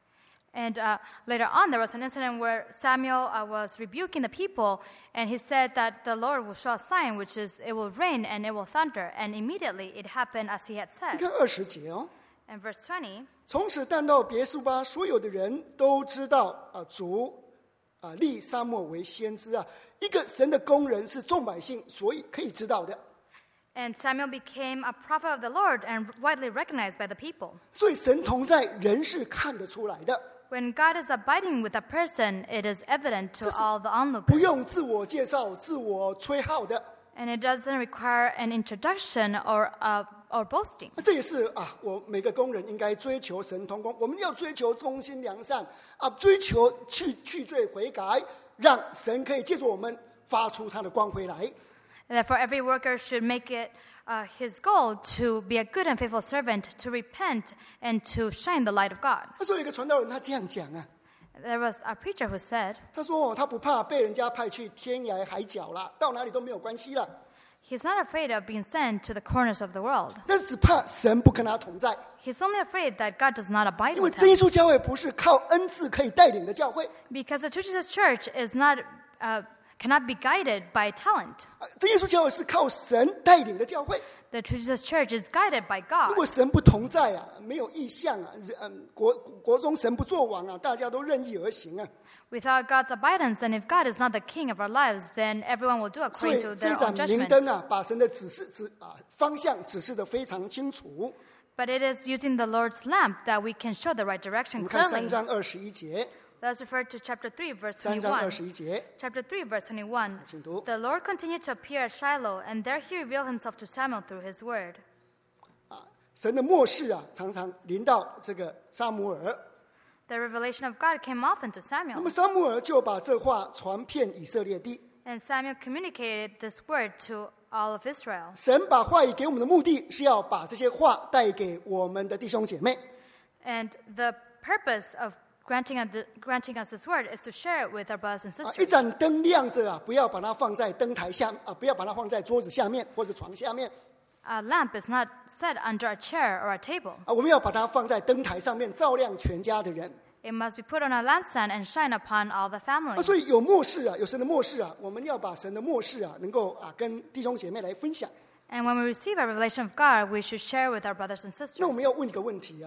And later on, there was an incident where Samuel was rebuking the people, and he said that the Lord will show a sign, which is it will rain and it will thunder. And immediately it happened as he had 你 said. 看20节哦。 And verse 20, 从此但到别是巴，所有的人都知道主立撒母耳为先知啊，一个神的工人是众百姓所以可以知道的。 and Samuel became a prophet of the Lord and widely recognized by the people. 所以神同在，人是看得出来的。 When God is abiding with a person, it is evident to 这是 all the 不 onlookers. 用自我介绍、自我吹号的。 And it doesn't require an introduction or boasting. 这也是我每个工人应该追求神同工。我们要追求忠心良善追求去罪悔改，让神可以借助我们发出他的光辉来。 Therefore, every worker should make it his goal to be a good and faithful servant, to repent, and to shine the light of God. 所以有一个传道人他这样讲啊， There was a preacher who said, 他说他不怕被人家派去天涯海角啦，到哪里都没有关系了， he's not afraid of being sent to the corners of the world. 但是只怕神不跟他同在。 He's only afraid that God does not abide 因为 with 真耶 him. 稣教会不是靠恩赐可以带领的教会， Because the church's church is not, cannot be guided by talent. 真耶稣教会是靠神带领的教会。 The church's church is guided by 如 God. 果神不同在没有意向国中神不作王大家都任意而行 Without God's abidance, and if God is not the king of our lives, then everyone will do 所 according 以 to 这 their 盏 own 明 judgment. 灯把神的方向指示得非常清楚。 But it is using the Lord's lamp that we can show the right 我 direction 们看 clearly. 3章21节， Let's refer to chapter 3, verse 3章 21. 21节， Chapter 3, verse 21. 请读。 The Lord continued to appear at Shiloh, and there he revealed himself to Samuel through his word. 神的末世常常临到这个撒母耳， The revelation of God came often to 那 Samuel, 么撒母耳就把这话传遍以色列地。 and Samuel communicated this word to all of Israel. 神把话语给我们的目的是要把这些话带给我们的弟兄姐妹。 And the purpose of granting us this word is to share it with our brothers and 一 sisters. 盏灯亮着不要把它放在灯台下不要把它放在桌子下面或者床下面 A lamp is not set under a chair or a table. 我们要把它放在灯台上面，照亮全家的人 It must be put on a lampstand and shine upon all the family. 所以有末世有神的末世我们要把神的末世能够跟弟兄姐妹来分享。 And when we receive a revelation of God, we should share with our brothers and 那我 sisters. 们要问一个问题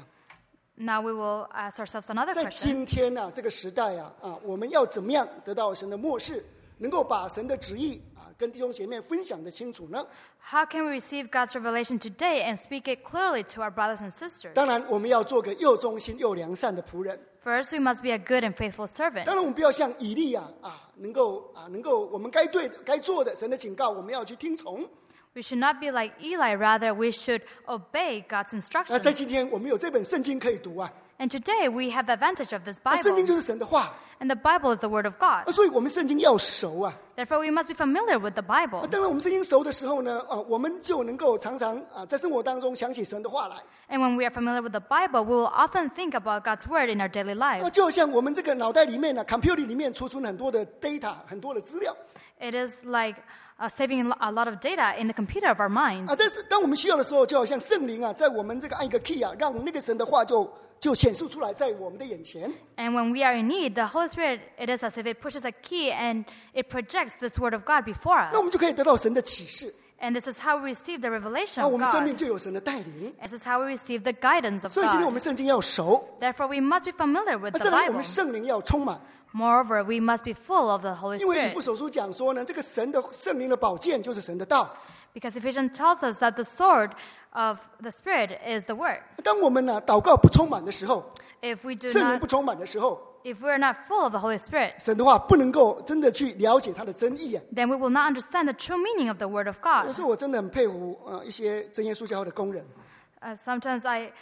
Now we will ask ourselves another 在 question. 今天这个时代我们要怎么样得到神的末世，能够把神的旨意跟弟兄姐妹分享得清楚呢？ How can we receive God's revelation today and speak it clearly to our brothers and sisters? 当然，我们要做个又忠心又良善的仆人。 First, we must be a good and faithful servant. 当然，我们不要像以利能够我们该做的神的警告，我们要去听从。 We should not be like Eli, rather we should obey God's 在 instructions. 今天，我们有这本圣经可以读 And today we have the advantage of this 圣经 Bible. 就是神的话 And the Bible is the Word of God. 所以我们圣经要熟 Therefore, we must be familiar with the Bible. 当然，我们圣经熟的时候呢我们就能够常常在生活当中想起神的话来 And when we are familiar with the Bible, we will often think about God's Word in our daily lives. 就像我们这个脑袋里面computer 里面储存很多的 data 很多的资料 It is like saving a lot of data in the computer of our minds. 但是当我们需要的时候，就好像圣灵在我们这个按一个 key 让那个神的话就显示出来在我们的眼前。 And when we are in need, the Holy Spirit, it is as if it pushes a key and it projects this Word of God before 那 us. 我们就可以得到神的启示， And this is how we receive the revelation 那我 of 们生命 God. 就有神的带领。 This is how we receive the guidance of 所以今天我 God. 们圣经要熟， Therefore, we must be familiar with 再 the 来我们 Bible. 圣灵要充满， Moreover, we must be full of the Holy 因为以 Spirit. 弗所书讲说呢，这个圣灵的宝剑就是神的道。 Because Ephesians tells us that the sword of the Spirit is the Word. 当我们祷告不充满的时候， If we do 圣灵 not, 不充满的时候， if we are not full of the Holy Spirit, 神的话不能够真的去了解它的真意啊。 then we will not understand the true meaning of the Word of 有 God. 时候我真的很佩服一些真耶稣教会的工人， Sometimes I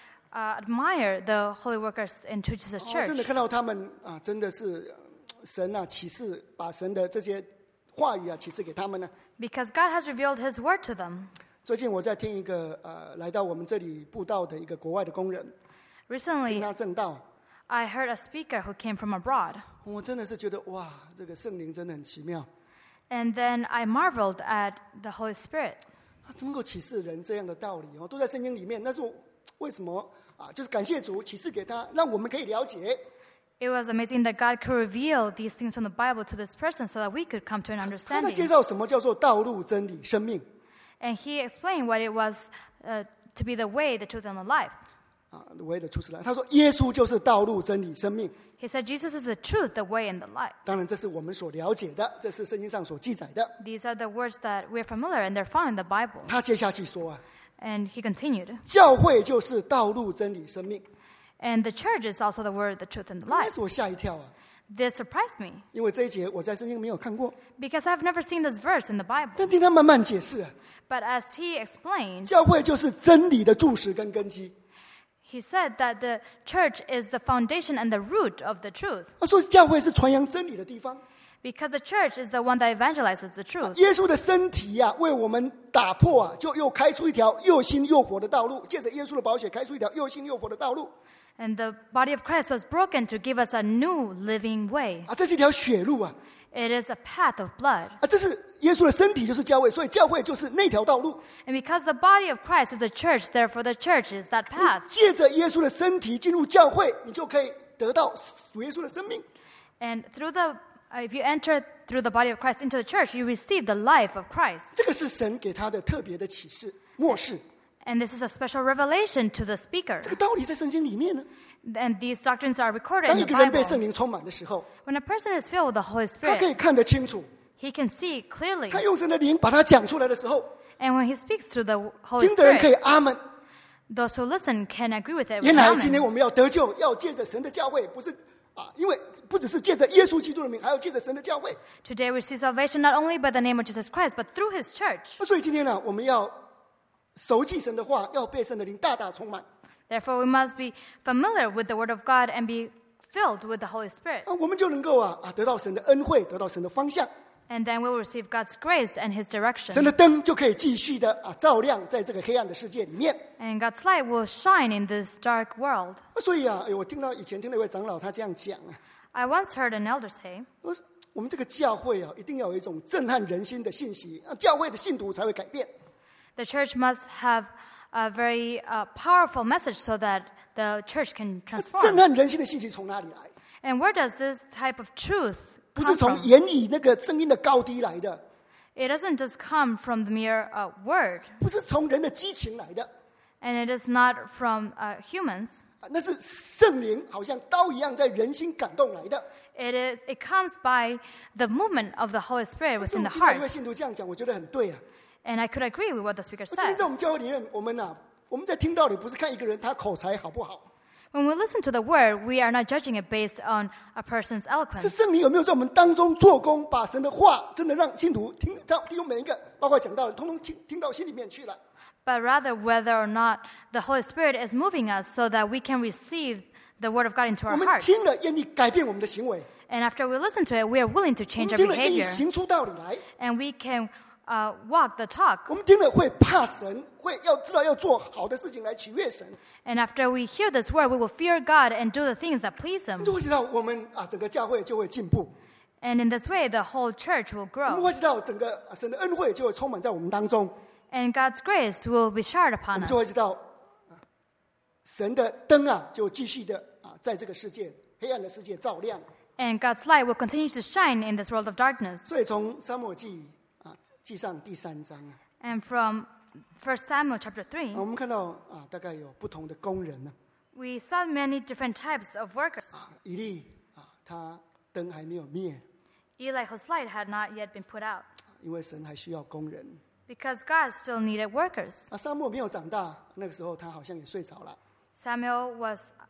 admire the holy workers in True Jesus 真的 Church 看到他们真的是神启示，把神的这些话语启示给他们呢。 because God has revealed His Word to them. 最近我在听一个来到我们这里布道的一个国外的工人，听 Recently, 他正道， I heard a speaker who came from abroad, 我真的是觉得哇，这个圣灵真的很奇妙， and then I marveled at the Holy Spirit. 他怎么能够启示人这样的道理都在圣经里面，但是为什么就是感谢主启示给他，让我们可以了解。 It was amazing that God could reveal these things from the Bible to this person so that we could come to an 他在介 understanding. 绍什么叫做道路、真理、生命 And he explained what it was to be the way, the truth, and the life. 唯一的出世来。他说耶稣就是道路、真理、生命。 He said Jesus is the truth, the way, and the life. 当然，这是我们所了解的，这是圣经上所记载的。 These are the words that we're familiar and they're found in the Bible. 他接下去说 And he continued. 教会就是道路、真理、生命。 And the church is also the word, the truth, and the 那 life. 使我吓一跳 This surprised me 因为这一节我在圣经没有看过， because I've never seen this verse in the Bible. 但听他慢慢解释 But as he explained, 教会就是真理的柱石跟根基。 he said that the church is the foundation and the root of the truth 他说教会是传扬真理的地方， because the church is the one that evangelizes the truth. 耶稣的身体为我们打破就又开出一条又新又活的道路，借着耶稣的宝血开出一条又新又活的道路 And the body of Christ was broken to give us a new living way. 这是一条血路 It is a path of blood. 这是耶稣的身体就是教会，所以教会就是那条道路。 And because the body of Christ is the church, therefore the church is that path. 借着耶稣的身体进入教会，你就可以得到属耶稣的生命。 And through if you enter through the body of Christ into the church, you receive the life of Christ. 这个是神给他的特别的启示默示。 And this is a special revelation to the speaker. 这个道理在圣经里面呢。 And these doctrines are recorded 当 in 一 the 个人被 Bible. 圣灵充满的时候， When a person is filled with the Holy 他可 Spirit, 以看得清楚。 he can see clearly. 他用神的灵把它讲出来的时候， And when he speaks through the Holy 听的人可以 Spirit, 阿门。 those who listen can agree with it. 原 with 来 amen. 今天我们要得救，要借着神的教会，不是因为不只是借着耶稣基督的名，还要借着神的教会。 Today we see salvation not only by the name of Jesus Christ, but through his church. 所以今天呢，我们要熟记神的话，要被神的灵大大充满。 Therefore, we must be familiar with the Word of God and be filled with the Holy Spirit. 我们就能够得到神的恩惠，得到神的方向。 And then we will receive God's grace and his 神 direction. 的灯就可以继续的照亮在这个黑暗的世界里面。 And God's light will shine in this dark world. 所以我以前听了一位长老他这样讲 I once heard an elder say, 我们这个教会一定要有一种震撼人心的信息，教会的信徒才会改变。 the church must have a very powerful message so that the church can 震 transform. 撼人心的信息从哪里来？ And where does this type of truth 不 come 是从 from? 言语那个声音的高低来的， It doesn't just come from the mere word, 不是从人的激情来的， and it is not from humans. 那是圣灵好像刀一样在人心感动来的。 It comes by the movement of the Holy Spirit 所以 within 我 the 听到一位 heart. 信徒这样讲，我觉得很对 And I could agree with what the speaker 今天 said. 在我们教会里面，我们在听道理，不是看一个人他口才好不好， When we listen to the word, we are not judging it based on a person's 是 eloquence, 圣灵有没有在我们当中做工，把神的话真的让信徒听用每一个，包括讲道的，通通听到心里面去了。 but rather whether or not the Holy Spirit is moving us so that we can receive the word of God into 我 our 们 hearts. 听了愿意改变我们的行为， And after we listen to it, we are willing to 我 change 们 our 听了愿意 behavior, 行出道理来， and we can walk the talk. 我们听了会怕神，要知道要做好的事情来取悦神， And after we hear this word, we will fear God and do the things that please Him. 就会知道我们整个教会就会进步， And in this way, the whole church will 我们 grow, 会知道整个神的恩惠就会充满在我们当中， and God's grace will be showered 我 upon 们 us. 就会知道神的灯就继续的在这个世界黑暗的世界照亮。 And God's light will continue to shine in this world of darkness. 所以从撒母耳记上第3章 And from 1 Samuel chapter 3, 我们看到大概有不同的工人 we saw many different types of workers. 以利他灯还没有灭， Eli, whose light had not yet been put out, 因为神还需要工人。 because God still needed workers. 撒母耳没有长大，那个时候他好像也睡着了。 Samuel was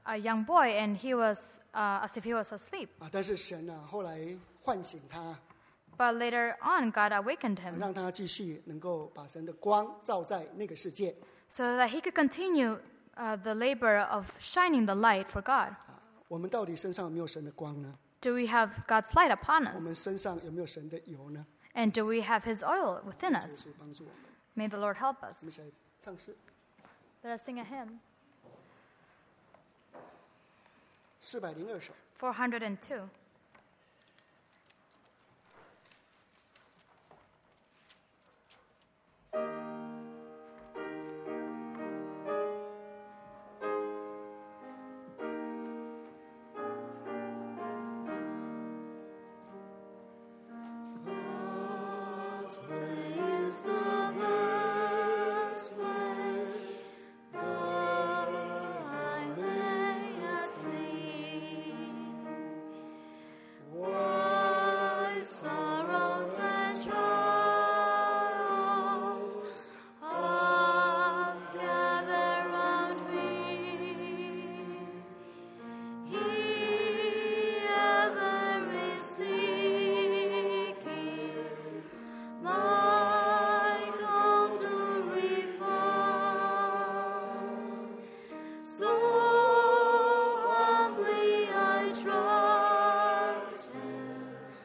a young boy, and he was as if he was asleep. 但是神啊，后来唤醒他， But later on, God awakened him 让他继续能够把神的光照在那个世界。 so that he could continue the labor of shining the light for God. 我们到底身上有没有神的光呢？ Do we have God's light upon 我们 us? 身上有没有神的油呢？ And do we have His oil within 主 us? 耶稣帮助我们。 May the Lord help 我 us. 们一起来唱诗， Let us sing a hymn. 402首。 402. Sorrows and trials all gather round me. He ever is seeking my call to refine. So humbly I trust Him,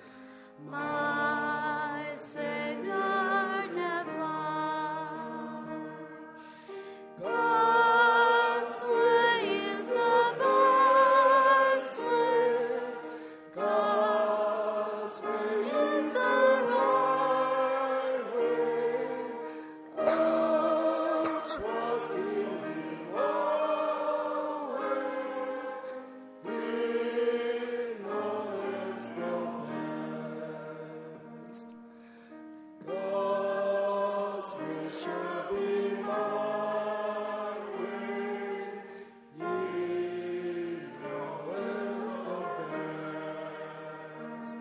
my Savior divine. God's way is the best way. God's way is the right way. Oh, trust in Him always. He knows the best. God's way shall be my way. He knows the best.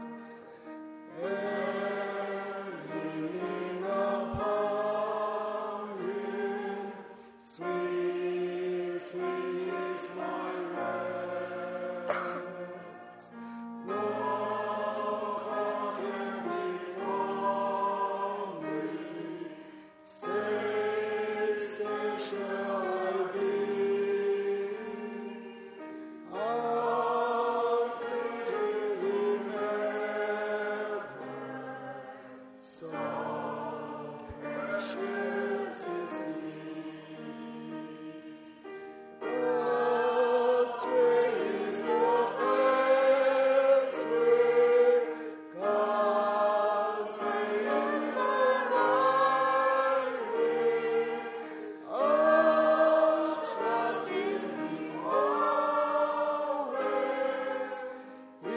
And leaning upon Him, sweet, sweet is my rest. No harm can befall me. Safe, safe shall I be. I'll cling to Him ever. So precious is He. God's way is the best way. God's way is the right way. Oh, trust in Him always. He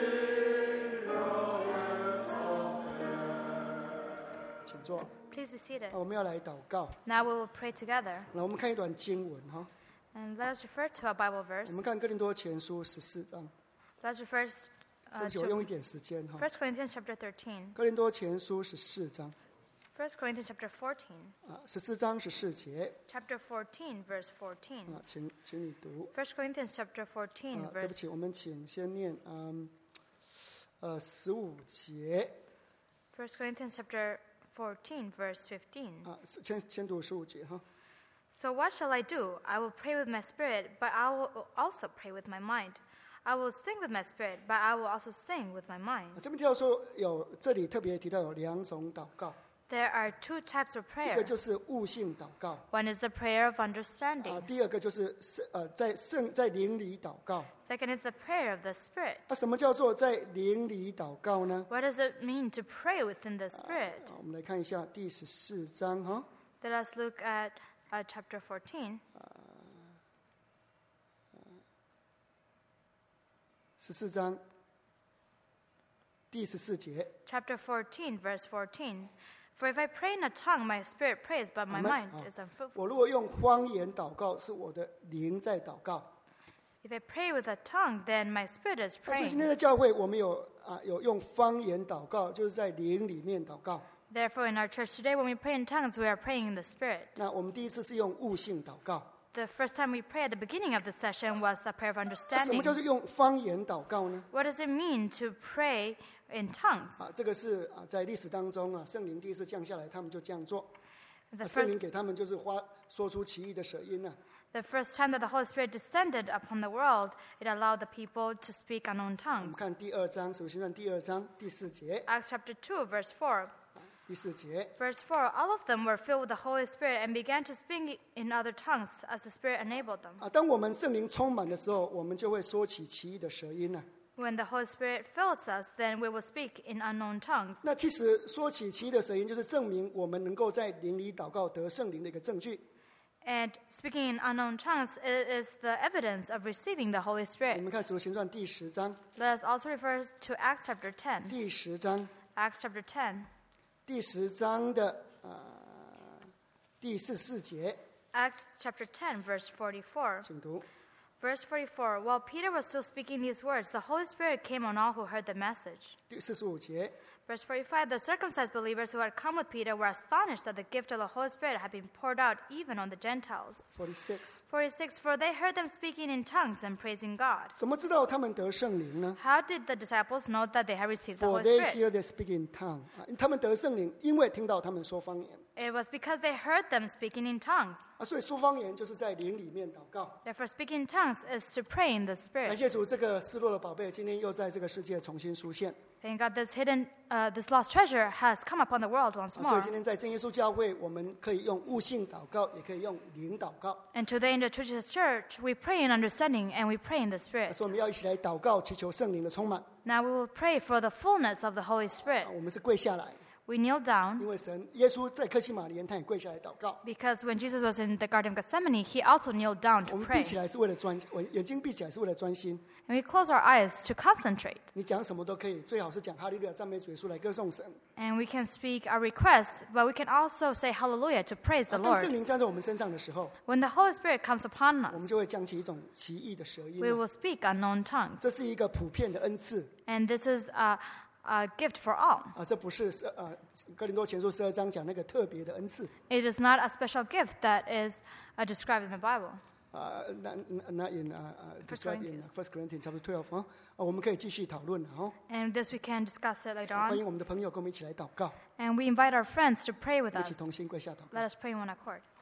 knows the best. 请坐。 Please be seated. 我们要来祷告。 Now we will pray together. 来，我们看一段经文哈。 And let us refer to a Bible 我 verse. 们看哥林多前书14章。 Let's refer 对不起，我用一 to 点时间哈。 1 Corinthians chapter 13. 哥林多前书14章 1 Corinthians chapter 14. 14章14节 Chapter 14, verse 14. 请你读。 1 Corinthians chapter 14, 对不 verse 起，我们请先念15节 1 Corinthians chapter 14, verse 15. 先读15节哈。 So what shall I do? I will pray with my spirit, but I will also pray with my mind. I will sing with my spirit, but I will also sing with my mind. 这边提到说这里特别提到有2种祷告， There are two types of 一 prayer. 个就是悟性祷告， One is the prayer of understanding. 第二个就是在灵里祷告。 Second is the prayer of the Spirit. 什么叫做在灵里祷告呢？ What does it mean to pray within the Spirit? 我们来看一下第14章哈。 Let us look at chapter 14. 14章第14节。 Chapter 14, verse 14. For if I pray in a tongue, my spirit prays, but my mind is unfruitful. 我如果用方言祷告，是我的灵在祷告。 If I pray with a tongue, then my spirit is 所以今 praying. 天的教会，我们有用方言祷告，就是在灵里面祷告。 Therefore, in our church today, when we pray in tongues, we are praying in the Spirit. 那我们第一次是用悟性祷告， the first time we prayed at the beginning of the session was a prayer of 什么 understanding. 叫做用方言祷告呢？ What does it mean to pray in tongues? 这个是在历史当中圣灵第一次降下来，他们就这样做。 The 圣灵 first, 给他们就是说出奇异的舌音 the first time that the Holy Spirit descended upon the world, it allowed the people to speak unknown 我 tongues. 们看第2章，使徒行传第2章第4节， Acts chapter 2, verse 4. 第4节， Verse 4, all of them were filled with the Holy Spirit and began to speak in other tongues as the Spirit enabled them. 当我们圣灵充满的时候，我们就会说起奇异的舌音 When the Holy Spirit fills us, then we will speak in unknown tongues. 那其实说起奇异的舌音，就是证明我们能够在灵里祷告得圣灵的一个证据。 And speaking in unknown tongues, it is the evidence of receiving the Holy 我 Spirit. 们看使徒行传第10章， Let us also refer to Acts chapter 10. 第10章， Acts chapter 10. 第10章的第14节， Acts chapter 10, verse 44. 请读。 Verse 44, while Peter was still speaking these words, the Holy Spirit came on all who heard the message. 第45节， Verse 45, the circumcised believers who had come with Peter were astonished that the gift of the Holy Spirit had been poured out even on the Gentiles. 46， 46, for they heard them speaking in tongues and praising God. 怎么知道他们得圣灵呢 How did the disciples know that they had received the ？For Holy they Spirit? hear they speak in tongue，他们得圣灵，因为听到他们说方言 It was because they heard them speaking in tongues. 所以说方言就是在灵里面祷告。 Therefore, speaking in tongues is to pray in the 感 Spirit. 谢主，这个失落的宝贝今天又在这个世界重新出现。 Thank God this lost treasure has come upon the world once 所 more. 以今天在真耶稣教会，我们可以用悟性祷告，也可以用灵祷告。 And today in the True Jesus Church, we pray in understanding and we pray in the Spirit. 所以我们要一起来祷告，祈求圣灵的充满。 Now we will pray for the fullness of the Holy Spirit. 我们是跪下来， We kneel down 因为耶稣在克西马尼园，他也跪下来祷告。 because when Jesus was in the Garden of Gethsemane, he also kneeled down 我 to 们 pray. 闭起来是为了眼睛闭起来是为了专心。 And we close our eyes to concentrate. 你讲什么都可以，最好是讲哈利路亚赞美主耶稣来歌颂神。 And we can speak our requests, but we can also say hallelujah to praise the 当圣 Lord. 灵站在我们身上的时候， When the Holy Spirit comes upon 我们 us, 就会讲起一种奇异的舌音 we will speak unknown tongues. 这是一个普遍的恩赐 And this is a gift for all. 这不是哥林多前书12章讲那个特别的恩赐 It is not a special gift that is described in the Bible. not in described in 1 Corinthians chapter 12我们可以继续讨论 And this we can discuss it later 欢 on. 迎我们的朋友跟我们一起来祷告， And we invite our friends to pray with 一起 us. 同心跪下祷告。 Let us pray in one accord.